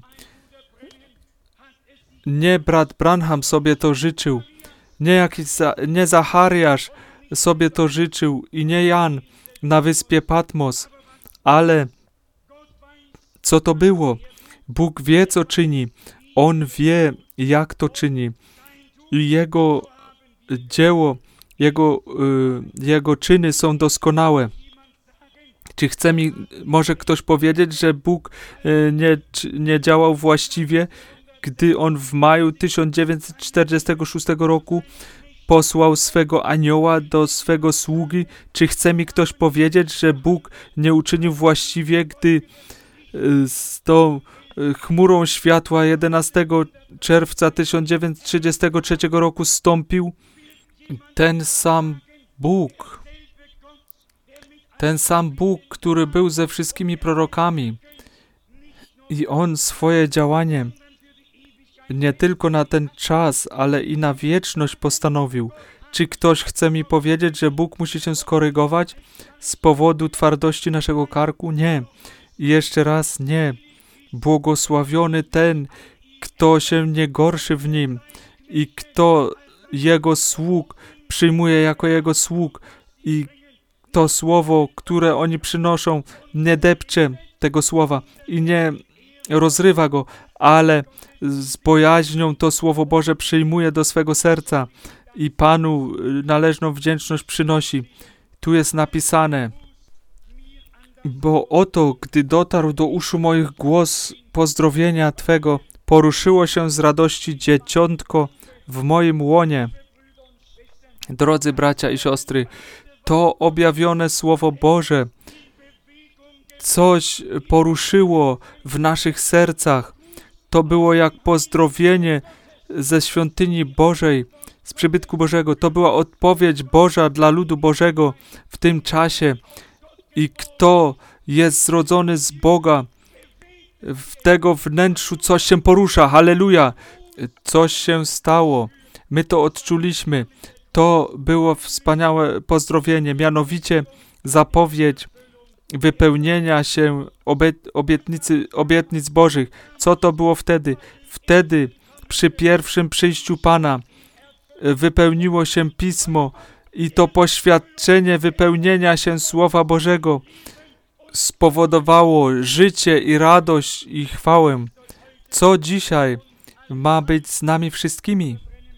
Nie brat Branham sobie to życzył, nie jakiś za, nie Zachariasz sobie to życzył i nie Jan na wyspie Patmos, ale co to było? Bóg wie, co czyni. On wie, jak to czyni. I Jego dzieło, Jego, y, Jego czyny są doskonałe. Czy chce mi może ktoś powiedzieć, że Bóg y, nie, nie działał właściwie, gdy On w maju tysiąc dziewięćset czterdziestego szóstego roku posłał swego anioła do swego sługi? Czy chce mi ktoś powiedzieć, że Bóg nie uczynił właściwie, gdy y, z tą y, chmurą światła jedenastego czerwca tysiąc dziewięćset trzydziestego trzeciego roku stąpił? Ten sam Bóg, ten sam Bóg, który był ze wszystkimi prorokami i On swoje działanie nie tylko na ten czas, ale i na wieczność postanowił. Czy ktoś chce mi powiedzieć, że Bóg musi się skorygować z powodu twardości naszego karku? Nie. I jeszcze raz nie. Błogosławiony ten, kto się nie gorszy w Nim i kto Jego sług przyjmuje jako Jego sług i to słowo, które oni przynoszą, nie depcze tego słowa i nie rozrywa go, ale z bojaźnią to Słowo Boże przyjmuje do swego serca i Panu należną wdzięczność przynosi. Tu jest napisane: bo oto, gdy dotarł do uszu moich głos pozdrowienia Twego, poruszyło się z radości dzieciątko w moim łonie. Drodzy bracia i siostry, to objawione Słowo Boże coś poruszyło w naszych sercach. To było jak pozdrowienie ze świątyni Bożej, z przybytku Bożego. To była odpowiedź Boża dla ludu Bożego w tym czasie. I kto jest zrodzony z Boga, w tego wnętrzu coś się porusza. Halleluja! Coś się stało. My to odczuliśmy. To było wspaniałe pozdrowienie, mianowicie zapowiedź wypełnienia się obietnicy, obietnic Bożych. Co to było wtedy? Wtedy przy pierwszym przyjściu Pana wypełniło się Pismo i to poświadczenie wypełnienia się Słowa Bożego spowodowało życie i radość i chwałę. Co dzisiaj ma być z nami wszystkimi?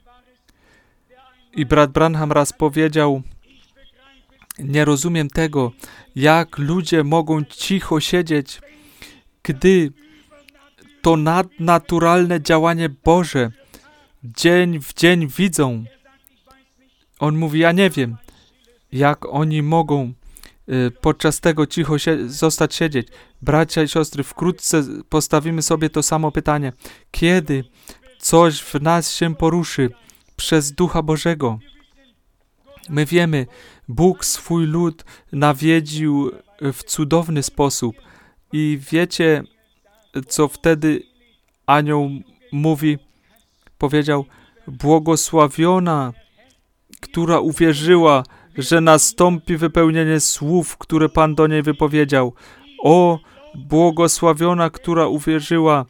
I brat Branham raz powiedział: nie rozumiem tego, jak ludzie mogą cicho siedzieć, gdy to nadnaturalne działanie Boże dzień w dzień widzą. On mówi: ja nie wiem, jak oni mogą y, podczas tego cicho sie- zostać siedzieć. Bracia i siostry, wkrótce postawimy sobie to samo pytanie. Kiedy coś w nas się poruszy przez Ducha Bożego? My wiemy, Bóg swój lud nawiedził w cudowny sposób. I wiecie, co wtedy anioł mówi? Powiedział: błogosławiona, która uwierzyła, że nastąpi wypełnienie słów, które Pan do niej wypowiedział. O, błogosławiona, która uwierzyła,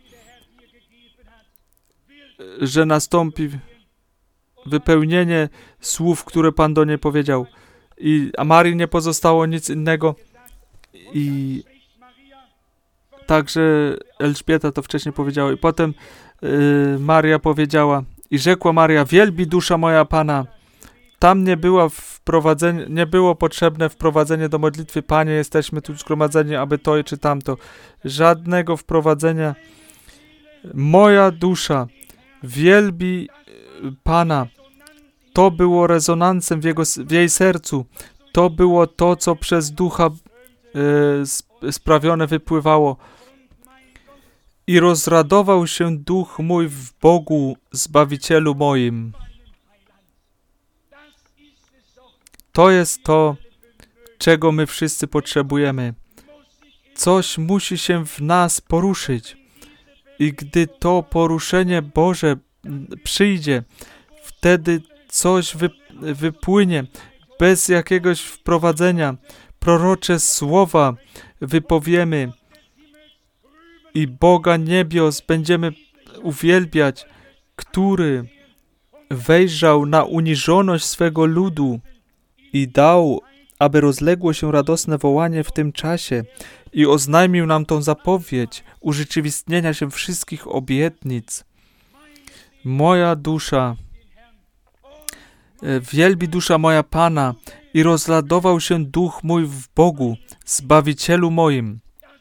że nastąpi wypełnienie słów, które Pan do niej powiedział. I a Marii nie pozostało nic innego. I także Elżbieta to wcześniej powiedziała. I potem yy, Maria powiedziała: i rzekła Maria: wielbi dusza moja Pana. Tam nie było wprowadzenie, nie było potrzebne wprowadzenie do modlitwy: Panie, jesteśmy tu zgromadzeni, aby to czy tamto. Żadnego wprowadzenia. Moja dusza wielbi Pana. To było rezonansem w, jego, w jej sercu. To było to, co przez Ducha y, sprawione wypływało. I rozradował się duch mój w Bogu, Zbawicielu moim. To jest to, czego my wszyscy potrzebujemy. Coś musi się w nas poruszyć. I gdy to poruszenie Boże przyjdzie, wtedy coś wy, wypłynie bez jakiegoś wprowadzenia. Prorocze słowa wypowiemy i Boga niebios będziemy uwielbiać, który wejrzał na uniżoność swego ludu i dał, aby rozległo się radosne wołanie w tym czasie i oznajmił nam tą zapowiedź urzeczywistnienia się wszystkich obietnic. Moja dusza, wielbi dusza moja Pana i rozladował się duch mój w Bogu, Zbawicielu moim.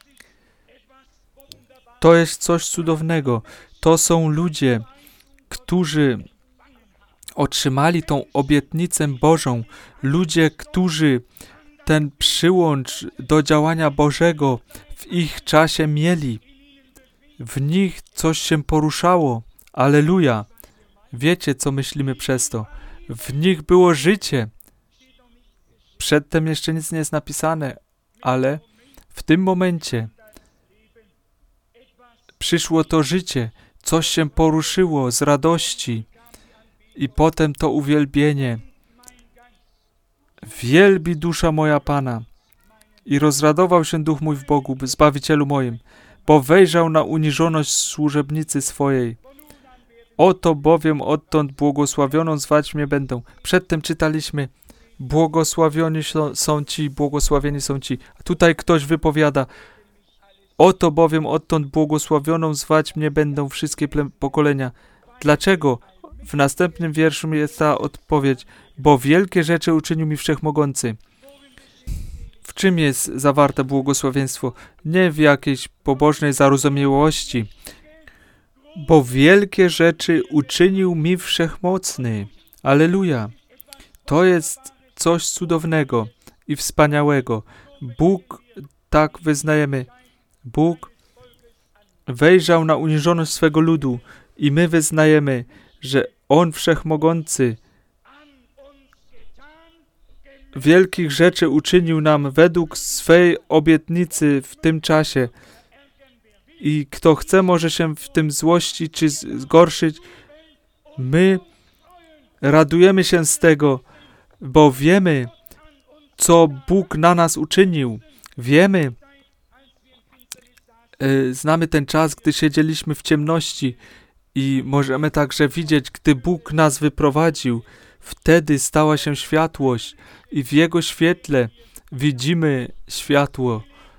To jest coś cudownego. To są ludzie, którzy otrzymali tą obietnicę Bożą. Ludzie, którzy ten przyłącz do działania Bożego w ich czasie mieli. W nich coś się poruszało. Alleluja. Wiecie, co myślimy przez to? W nich było życie. Przedtem jeszcze nic nie jest napisane, ale w tym momencie przyszło to życie. Coś się poruszyło z radości. I potem to uwielbienie. Wielbi dusza moja Pana. I rozradował się duch mój w Bogu, Zbawicielu moim, bo wejrzał na uniżoność służebnicy swojej. Oto bowiem odtąd błogosławioną zwać mnie będą. Przedtem czytaliśmy, błogosławioni są ci, błogosławieni są ci. A tutaj ktoś wypowiada, oto bowiem odtąd błogosławioną zwać mnie będą wszystkie pokolenia. Dlaczego? W następnym wierszu jest ta odpowiedź, bo wielkie rzeczy uczynił mi Wszechmogący. W czym jest zawarte błogosławieństwo? Nie w jakiejś pobożnej zarozumiałości, bo wielkie rzeczy uczynił mi Wszechmocny. Alleluja. To jest coś cudownego i wspaniałego. Bóg, tak wyznajemy, Bóg wejrzał na uniżoność swego ludu i my wyznajemy, że On Wszechmogący wielkich rzeczy uczynił nam według swej obietnicy w tym czasie. I kto chce, może się w tym złościć czy zgorszyć. My radujemy się z tego, bo wiemy, co Bóg na nas uczynił. Wiemy, yy, znamy ten czas, gdy siedzieliśmy w ciemności i możemy także widzieć, gdy Bóg nas wyprowadził. Wtedy stała się światłość i w Jego świetle widzimy światło.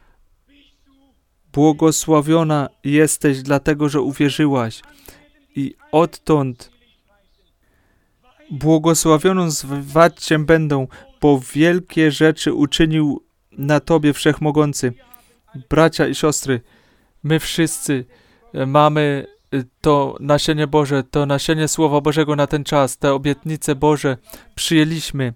Błogosławiona jesteś, dlatego że uwierzyłaś. I odtąd błogosławioną zwać Cię będą, bo wielkie rzeczy uczynił na Tobie Wszechmogący. Bracia i siostry, my wszyscy mamy to nasienie Boże, to nasienie Słowa Bożego na ten czas, te obietnice Boże przyjęliśmy.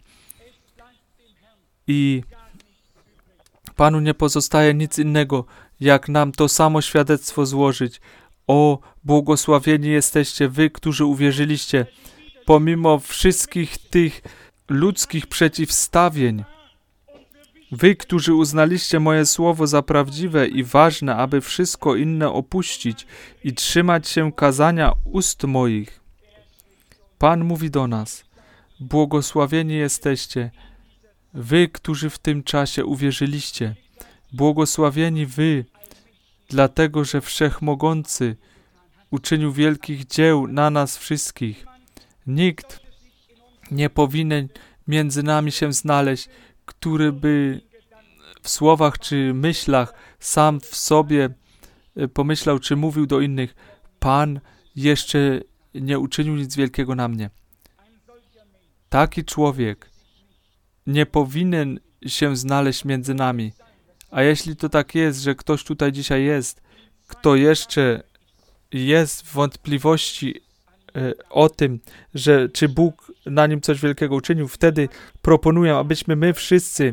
I Panu nie pozostaje nic innego, jak nam to samo świadectwo złożyć. O, błogosławieni jesteście wy, którzy uwierzyliście, pomimo wszystkich tych ludzkich przeciwstawień. Wy, którzy uznaliście moje słowo za prawdziwe i ważne, aby wszystko inne opuścić i trzymać się kazania ust moich. Pan mówi do nas, błogosławieni jesteście, wy, którzy w tym czasie uwierzyliście. Błogosławieni wy, dlatego że Wszechmogący uczynił wielkich dzieł na nas wszystkich. Nikt nie powinien między nami się znaleźć, który by w słowach czy myślach sam w sobie pomyślał, czy mówił do innych, Pan jeszcze nie uczynił nic wielkiego na mnie. Taki człowiek nie powinien się znaleźć między nami. A jeśli to tak jest, że ktoś tutaj dzisiaj jest, kto jeszcze jest w wątpliwości e, o tym, że czy Bóg na nim coś wielkiego uczynił, wtedy proponuję, abyśmy my wszyscy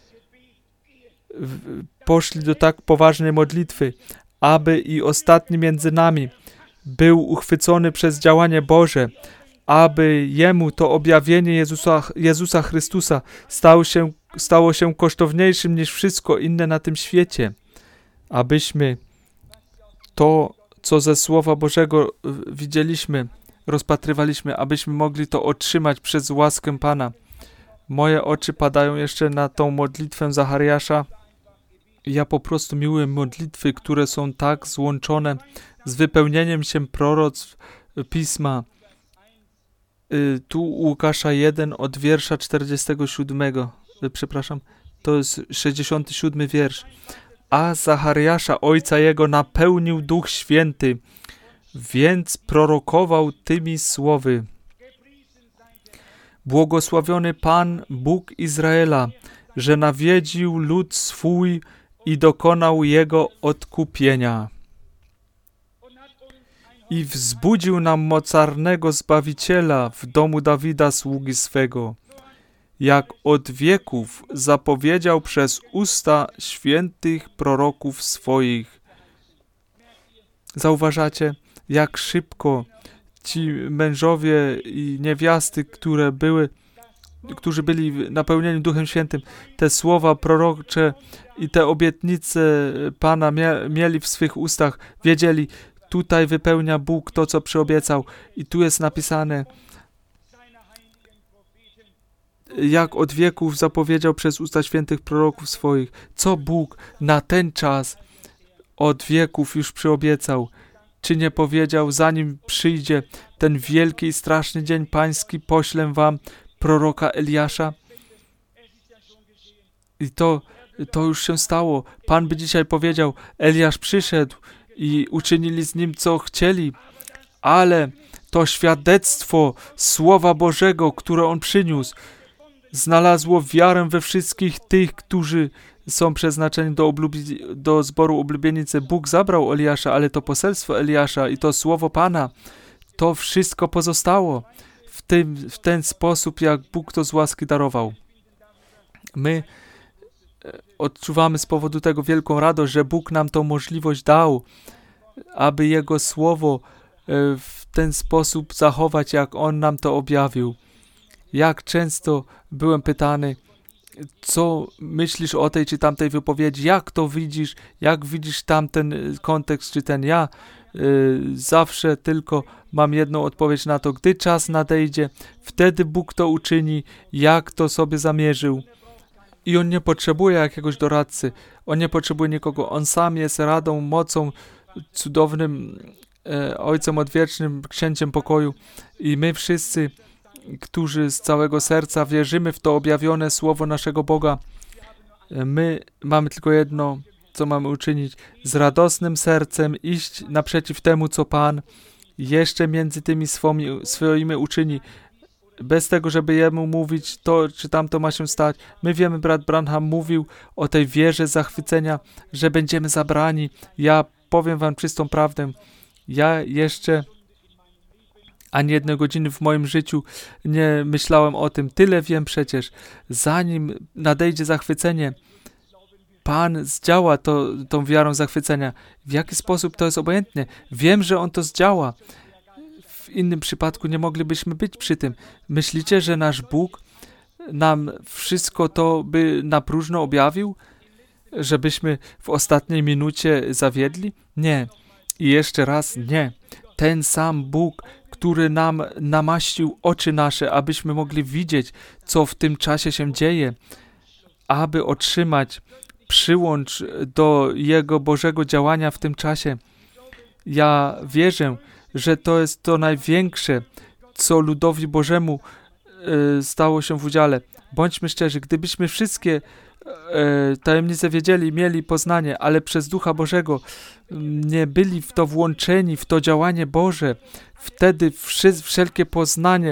w, poszli do tak poważnej modlitwy, aby i ostatni między nami był uchwycony przez działanie Boże, aby Jemu to objawienie Jezusa, Jezusa Chrystusa stało się, stało się kosztowniejszym niż wszystko inne na tym świecie. Abyśmy to, co ze Słowa Bożego widzieliśmy, rozpatrywaliśmy, abyśmy mogli to otrzymać przez łaskę Pana. Moje oczy padają jeszcze na tą modlitwę Zachariasza. Ja po prostu miłuję modlitwy, które są tak złączone z wypełnieniem się proroctw Pisma. Tu Łukasza jeden od wiersza czterdziestego siódmego. Przepraszam, to jest sześćdziesiąty siódmy wiersz. A Zachariasza, ojca jego, napełnił Duch Święty, więc prorokował tymi słowy. Błogosławiony Pan, Bóg Izraela, że nawiedził lud swój i dokonał jego odkupienia. I wzbudził nam mocarnego Zbawiciela w domu Dawida, sługi swego, jak od wieków zapowiedział przez usta świętych proroków swoich. Zauważacie, jak szybko ci mężowie i niewiasty, które były, którzy byli napełnieni Duchem Świętym, te słowa prorocze i te obietnice Pana mie- mieli w swych ustach, wiedzieli, tutaj wypełnia Bóg to, co przyobiecał. I tu jest napisane, jak od wieków zapowiedział przez usta świętych proroków swoich, co Bóg na ten czas od wieków już przyobiecał. Czy nie powiedział, zanim przyjdzie ten wielki i straszny dzień pański, poślę wam proroka Eliasza? I to, to już się stało. Pan by dzisiaj powiedział, Eliasz przyszedł i uczynili z nim, co chcieli, ale to świadectwo Słowa Bożego, które on przyniósł, znalazło wiarę we wszystkich tych, którzy są przeznaczeni do, oblubi- do zboru oblubienicy. Bóg zabrał Eliasza, ale to poselstwo Eliasza i to słowo Pana, to wszystko pozostało w, tym, w ten sposób, jak Bóg to z łaski darował. My odczuwamy z powodu tego wielką radość, że Bóg nam tą możliwość dał, aby Jego słowo w ten sposób zachować, jak On nam to objawił. Jak często byłem pytany, co myślisz o tej czy tamtej wypowiedzi, jak to widzisz, jak widzisz tamten kontekst czy ten. Ja y, zawsze tylko mam jedną odpowiedź na to, gdy czas nadejdzie, wtedy Bóg to uczyni, jak to sobie zamierzył. I On nie potrzebuje jakiegoś doradcy, On nie potrzebuje nikogo, On sam jest radą, mocą, cudownym e, Ojcem Odwiecznym, Księciem Pokoju i my wszyscy, którzy z całego serca wierzymy w to objawione Słowo naszego Boga, my mamy tylko jedno, co mamy uczynić, z radosnym sercem iść naprzeciw temu, co Pan jeszcze między tymi swoimi, swoimi uczyni, bez tego, żeby Jemu mówić to, czy tamto ma się stać. My wiemy, brat Branham mówił o tej wierze zachwycenia, że będziemy zabrani. Ja powiem wam czystą prawdę, ja jeszcze ani jednej godziny w moim życiu nie myślałem o tym. Tyle wiem przecież. Zanim nadejdzie zachwycenie, Pan zdziała to, tą wiarą zachwycenia. W jaki sposób to jest obojętnie. Wiem, że On to zdziała. W innym przypadku nie moglibyśmy być przy tym. Myślicie, że nasz Bóg nam wszystko to by na próżno objawił? Żebyśmy w ostatniej minucie zawiedli? Nie. I jeszcze raz nie. Ten sam Bóg, który nam namaścił oczy nasze, abyśmy mogli widzieć, co w tym czasie się dzieje, aby otrzymać przyłącz do Jego Bożego działania w tym czasie. Ja wierzę, że to jest to największe, co ludowi Bożemu e, stało się w udziale. Bądźmy szczerzy, gdybyśmy wszystkie e, tajemnice wiedzieli, mieli poznanie, ale przez Ducha Bożego nie byli w to włączeni, w to działanie Boże, wtedy wszy, wszelkie poznanie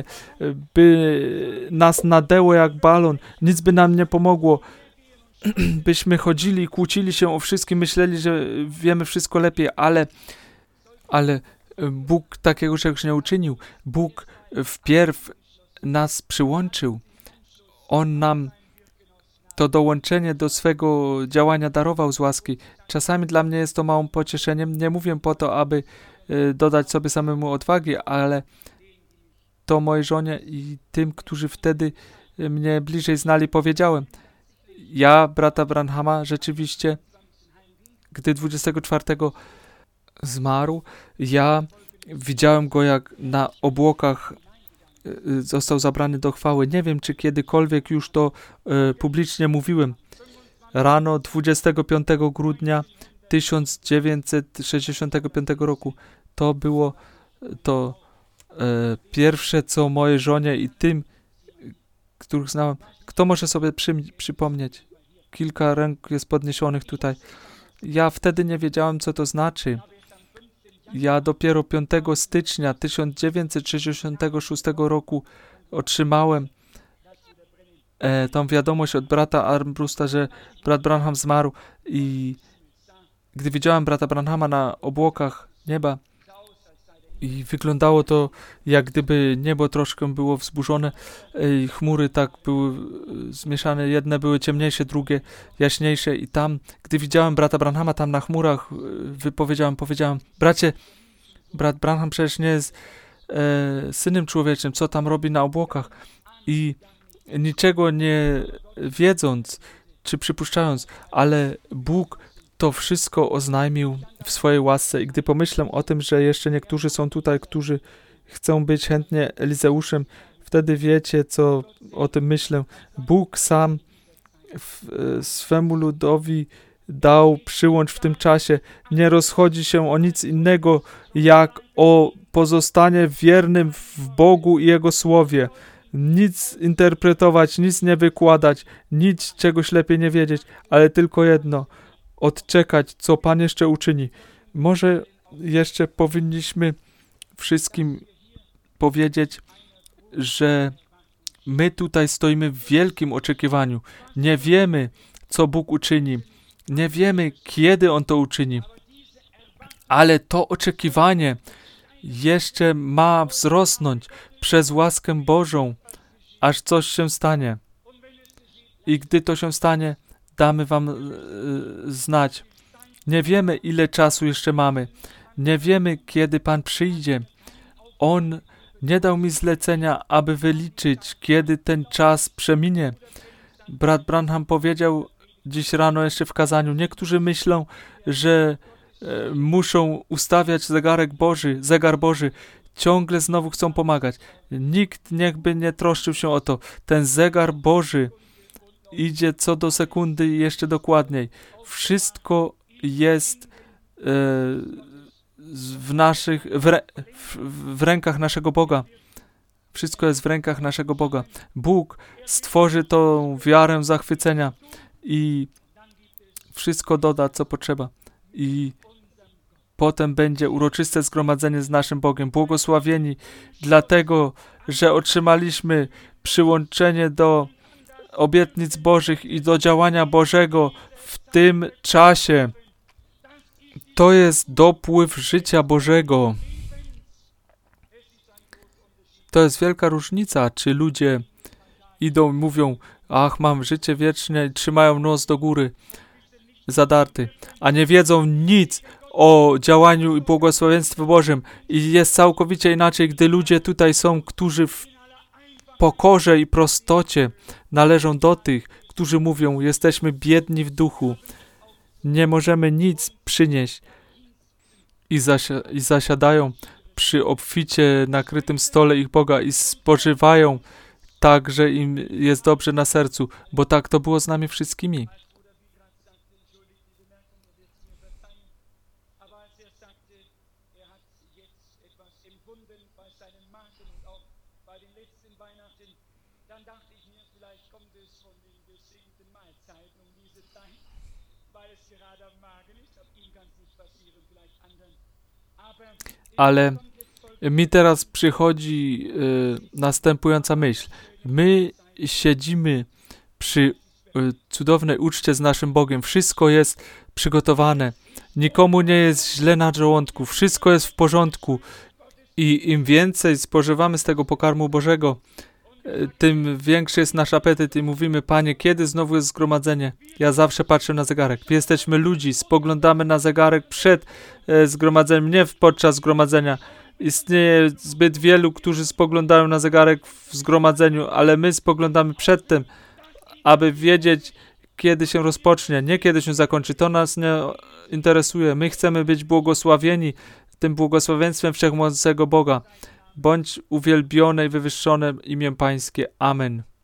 by nas nadęło jak balon, nic by nam nie pomogło. Byśmy chodzili i kłócili się o wszystkim, myśleli, że wiemy wszystko lepiej, ale, ale Bóg takiego czegoś nie uczynił. Bóg wpierw nas przyłączył. On nam to dołączenie do swego działania darował z łaski. Czasami dla mnie jest to małym pocieszeniem. Nie mówię po to, aby y, dodać sobie samemu odwagi, ale to mojej żonie i tym, którzy wtedy mnie bliżej znali, powiedziałem. Ja, brata Branhama, rzeczywiście, gdy dwudziestego czwartego zmarł, ja widziałem go, jak na obłokach został zabrany do chwały. Nie wiem, czy kiedykolwiek już to e, publicznie mówiłem. Rano dwudziestego piątego grudnia tysiąc dziewięćset sześćdziesiątego piątego roku. To było to e, pierwsze, co mojej żonie i tym, których znałem. Kto może sobie przy, przypomnieć? Kilka rąk jest podniesionych tutaj. Ja wtedy nie wiedziałem, co to znaczy. Ja dopiero piątego stycznia tysiąc dziewięćset sześćdziesiątego szóstego roku otrzymałem e, tą wiadomość od brata Armbrusta, że brat Branham zmarł i gdy widziałem brata Branhama na obłokach nieba i wyglądało to, jak gdyby niebo troszkę było wzburzone i chmury tak były zmieszane, jedne były ciemniejsze, drugie jaśniejsze i tam, gdy widziałem brata Branhama tam na chmurach, wypowiedziałem, powiedziałem, bracie, brat Branham przecież nie jest e, synem człowieczym, co tam robi na obłokach i niczego nie wiedząc, czy przypuszczając, ale Bóg to wszystko oznajmił w swojej łasce i gdy pomyślę o tym, że jeszcze niektórzy są tutaj, którzy chcą być chętnie Elizeuszem, wtedy wiecie, co o tym myślę. Bóg sam w, swemu ludowi dał przyłącz w tym czasie. Nie rozchodzi się o nic innego, jak o pozostanie wiernym w Bogu i Jego Słowie. Nic interpretować, nic nie wykładać, nic czegoś lepiej nie wiedzieć, ale tylko jedno – odczekać, co Pan jeszcze uczyni. Może jeszcze powinniśmy wszystkim powiedzieć, że my tutaj stoimy w wielkim oczekiwaniu. Nie wiemy, co Bóg uczyni. Nie wiemy, kiedy On to uczyni. Ale to oczekiwanie jeszcze ma wzrosnąć przez łaskę Bożą, aż coś się stanie. I gdy to się stanie, damy wam y, znać. Nie wiemy, ile czasu jeszcze mamy. Nie wiemy, kiedy Pan przyjdzie. On nie dał mi zlecenia, aby wyliczyć, kiedy ten czas przeminie. Brat Branham powiedział dziś rano jeszcze w kazaniu. Niektórzy myślą, że e, muszą ustawiać zegarek Boży, zegar Boży. Ciągle znowu chcą pomagać. Nikt niechby nie troszczył się o to. Ten zegar Boży idzie co do sekundy i jeszcze dokładniej. Wszystko jest e, w naszych, w, re, w, w rękach naszego Boga. Wszystko jest w rękach naszego Boga. Bóg stworzy tą wiarę zachwycenia i wszystko doda, co potrzeba. I potem będzie uroczyste zgromadzenie z naszym Bogiem. Błogosławieni dlatego, że otrzymaliśmy przyłączenie do obietnic Bożych i do działania Bożego w tym czasie. To jest dopływ życia Bożego. To jest wielka różnica, czy ludzie idą i mówią, ach, mam życie wieczne i trzymają nos do góry zadarty, a nie wiedzą nic o działaniu i błogosławieństwie Bożym. I jest całkowicie inaczej, gdy ludzie tutaj są, którzy w pokorze i prostocie należą do tych, którzy mówią, jesteśmy biedni w duchu, nie możemy nic przynieść i, zasi- i zasiadają przy obficie nakrytym stole ich Boga i spożywają tak, że im jest dobrze na sercu, bo tak to było z nami wszystkimi. Ale mi teraz przychodzi y, następująca myśl. My siedzimy przy y, cudownej uczcie z naszym Bogiem. Wszystko jest przygotowane. Nikomu nie jest źle na żołądku. Wszystko jest w porządku. I im więcej spożywamy z tego pokarmu Bożego, y, tym większy jest nasz apetyt i mówimy, Panie, kiedy znowu jest zgromadzenie? Ja zawsze patrzę na zegarek. Jesteśmy ludzi, spoglądamy na zegarek przed y, zgromadzeniem, nie podczas zgromadzenia. Istnieje zbyt wielu, którzy spoglądają na zegarek w zgromadzeniu, ale my spoglądamy przedtem, aby wiedzieć, kiedy się rozpocznie, nie kiedy się zakończy. To nas nie interesuje. My chcemy być błogosławieni tym błogosławieństwem Wszechmocnego Boga. Bądź uwielbione i wywyższone imię Pańskie. Amen.